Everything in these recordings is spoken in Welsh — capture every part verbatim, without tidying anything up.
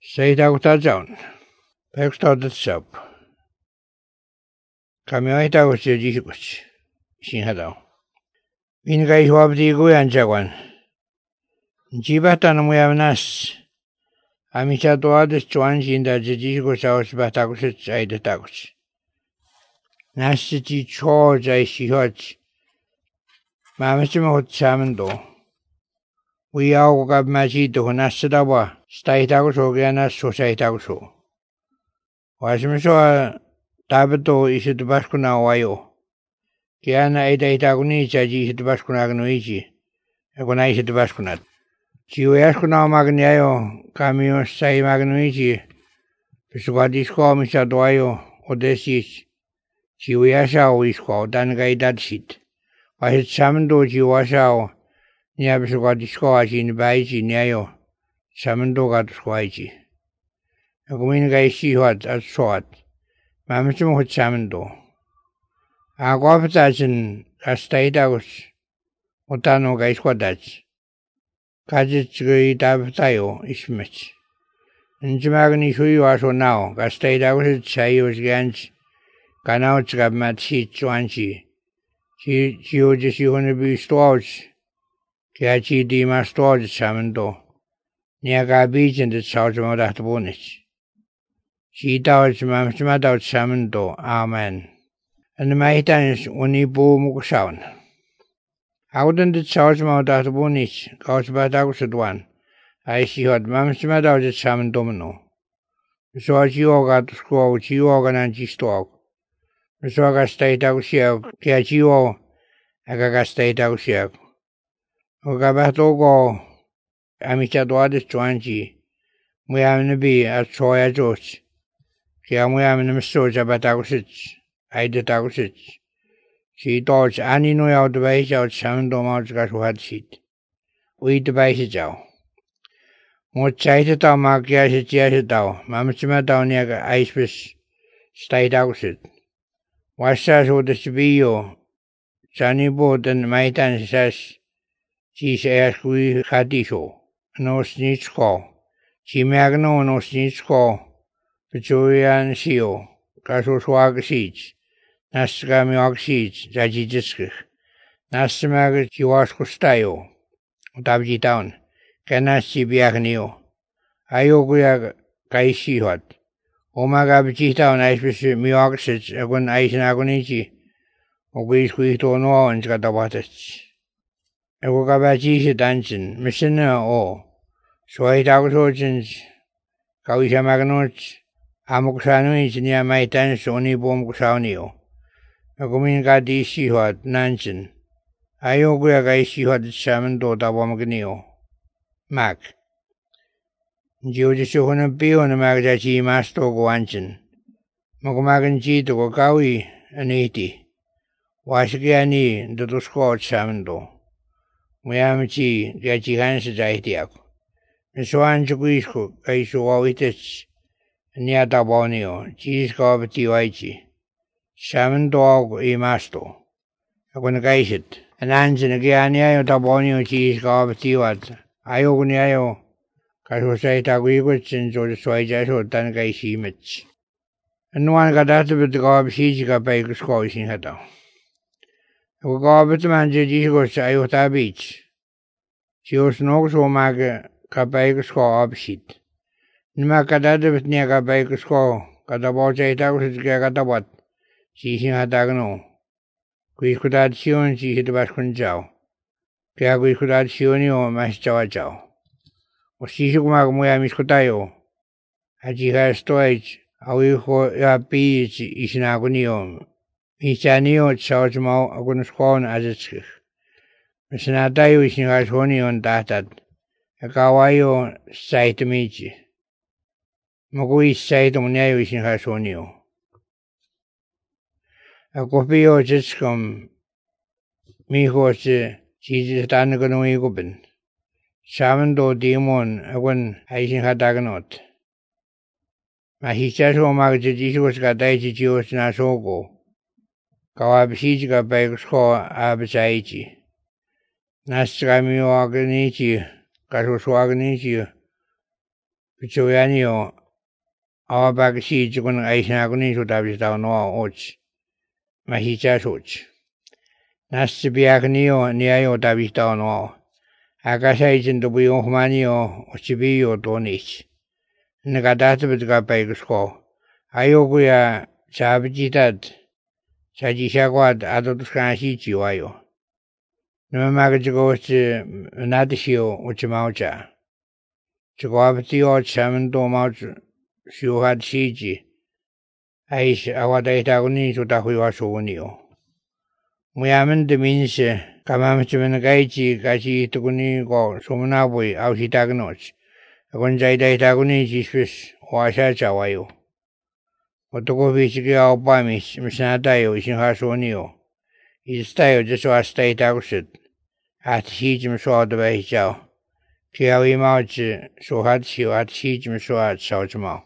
Seitagutajaun. Pekstaudatsap. Kamioitagusi jisukusi. Sinhadau. Mingai huabdigu yanjaguan. Jibatan muyamnas. Amicha doadis chuan jinda jisukusi aus batagusi aidatagusi. Nasi cho jai shihoj. Mamachima hot chamando. We all got majito nasadawa. Staitagus ogiana sosaitaguso. Wasmisho tabeto isit baskuna wayo. Kiana edaitaguni chaji isit baskuna gnuiji. Egona isit baskunat. Chiuyaskuna magniayo. Kamio sai magnuiji. Piswadisko misadoyo. Odesis. Chiuyashao isko. Dangai dadsit. Wasit samendo chiwashao. Nia piswadisko ajin baiji niayo. Samendo gatuswaiji. Agumin gai shihot at soat. Mamachum hot samendo. Aguapatachin castaitagus. Otano gai squadach. Kajits gui dabtayo ismich. Njimagni shui waso now. Castaitagus chayos ganch. Kanauts gabmat si chuanchi. Chi chiojis yuhunibi storage. Kiachi di ma storage samendo. Niaga beachin the Saujamo that bonus. She doubts Mamma doubt Samando, Amen. And the Maitans only bo mukusaun. How did the Saujamo that bonus goes by Dagusad one? I see what Mamma doubt the Saman Domino. So as you all got to school, which you organize stock. So I got state Ausia, Kiachio, I got state Ausia. Ogabato go. Amicha doadis chuanchi. Muyamni bi at soya jos. Kia muyamni misoja batagusich. Aidatagusich. She dodge any no out the base out samando mouts got who had seat. We the base jow. Mo chaita tau makias chias tau. Mamachima down near ice fish. State ausit. Washas with the Sibio. Sunny boat and maitan says. She says we had isho. No snitchko. Chimagno no snitchko. Pechuian sio. Kasuswag siege. Nasgamiog siege. Jajijisk. Nasmag chiwasko stayo. Tabji town. Kanasi biagnio. Ayoguya kaisi hot. Omaga bichi town ice miog sits. Agun ice nagonichi. Ogwisquito no and gatawatas. Egogabachi dungeon. Missina o. Sway Dagosins, Kawisha Magnots, Amoksano near my tans only bomb Kusanio. A Gominga di Shihot, Nansen. Ayoguya Gai Shihot Samando Dabomgnio. Mac. Geodishohuna Bio and Magdachi Masto Guanchin. Mogomagan G to Gogawi and eighty. Washgiani, the Dusco Samando. Muyamichi, Gachihans Zaitiak. Swan Juguisco, Kaisuawitis, Niatabonio, Chisco of Tiwaichi, Salmon dog e masto. I want to guise it. An answer again, Tabonio, Chisco of Tiwat, Iogniao, Kasusaita Wigwits and George Swajas or Tangaisi Mitch. And one got out of the gob Shijiga Baker's coach in Heta. I will go up to Manjigos, Iota Beach. She was no so mag. Kabaikusko opsit. Nima kadada bitnia kabaikusko. Kadabocha itagus gagatabat. Sising hatagno. Quiscudad sion si hitbascun jau. Kia quiscudad sionio mas jawajau. O sisugmag muya miscutayo. Ajiha stoich. Awiho ya beach isinagunio. Misanio tsawjmau agunuskon azitskich. Misanatayo isingasonio datat. Kawayo saitamichi. Mogui saitamunyayo isinhasonio. A copio jitscom mihos chizitanagono igubin. Samando demon agun isinhadaganot. Mahichaso magajijos gadaichi jios nasogo. Kawabishiga bagsko abisaichi. Nasramio agnichi. Kasuswagnichi Pichuyanio, Awabag si Jukun Aishanaguni to Davis down no och, Mahicha soch. Nastibiagnio, Niayo Davis down no. Agasa agent to be Ohmanio, Ochibio Donich. Negadatibit Gabago. Ayoguya, Chabjitad, Sajishagwad, Adotkanshi Chiwayo. No magago to Nadishio, Uchimaucha. Chiguabtio, Chaman Domauch, Shuhad Shiji. Aish, Awadaguni to Tahuasonio. We amen the means, Kamamachimanagaiji, Gachi Tuguni, go, Sumanabui, Aushitagnoch. Agonjai Daguni, Jispis, Washa Chawayo. Otokovich Albamis, Misnadayo, Shinhasonio. His style just was state outset. At Hijim saw the way Chow. Kiawi Mauch, so had she at Hijim saw at Southmouth.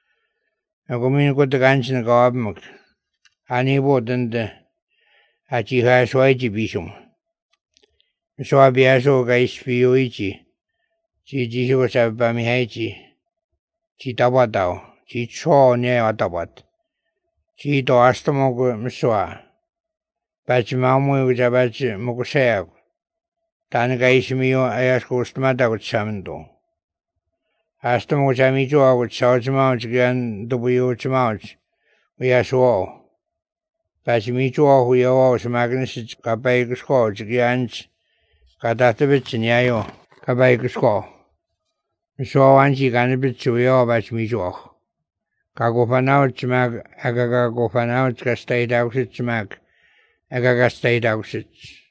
A gomin got the Ganshin Gobmuk. Annie wouldn't at Jihaswaiji Bishum. So I be a so guys Fioichi. Gigi was a Bamihachi. Chitawadao. Chicho near Atabat. Chito Astamog Miswa. Bachimamu with a batch Mokusea. Tanagaishmio, I ask Ostamata with Samando. Astamo Chamijo with Southmount again, W. Chmount. We are so. Bachimicho, we are all Magnus Kabag Score, Giants, Kadatovich and Yayo, Kabag Score. So Anchi Ganabit to your Bachimijo. Kagofanau Chmag, Agaga Gofanau, Castate Outsit Chmag, Agaga State Outsit.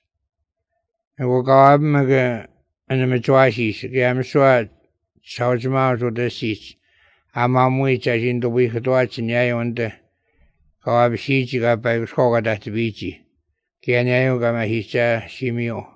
And we'll go up and the Machuashis, Gamswat, Southmouth or the seats. Amamwich as in the week to watch in Yayo and the Kawabishiji got by Skoga that beachy. Kianayo Gamahisha Shimio.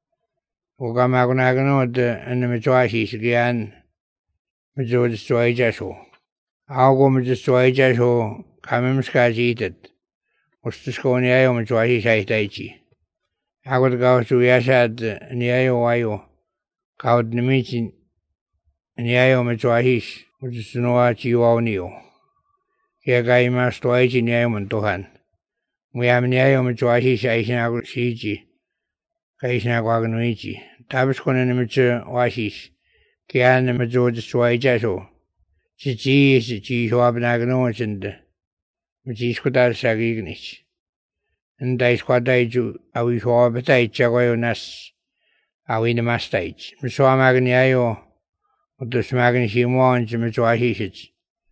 Ugamagano and the Machuashis again. Majo destroy Jasso. I'll go with the destroy Jasso, Kamimskas eat it. Was to Skonia Machuashi Saitaichi. I would go to Yashad Niayo Wayo. Cowed the meeting Niayo Machuahish, which is Noachi Wawnio. Here guy must wait in Yaman Tohan. We have Niayo Machuahish Aishanago Shiji. Kaishanaguanuichi. Tabascon and Mature Washish. Kian and Majo destroy Jasso. Chichi is the Chi Wabnaganoch and Majiskutar Sagignich. And I squadaju, I wish all but I chagoyonas. I win the mastage. Miswa Magniayo, what the Smagnishimo and Jimmy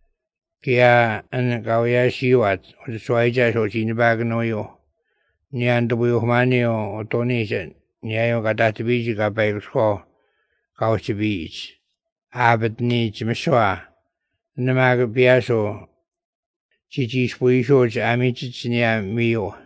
Kia and Gawia Shiwat, or the Swaja or Chinabagnoyo. Nian the Wilmanio or Tonishan, Niayo Gatatibiji got by score, Gauchi Beach. Abbot needs Miswa. And the Mag Piasso. Chichi Spuisho, Amichinia Mio.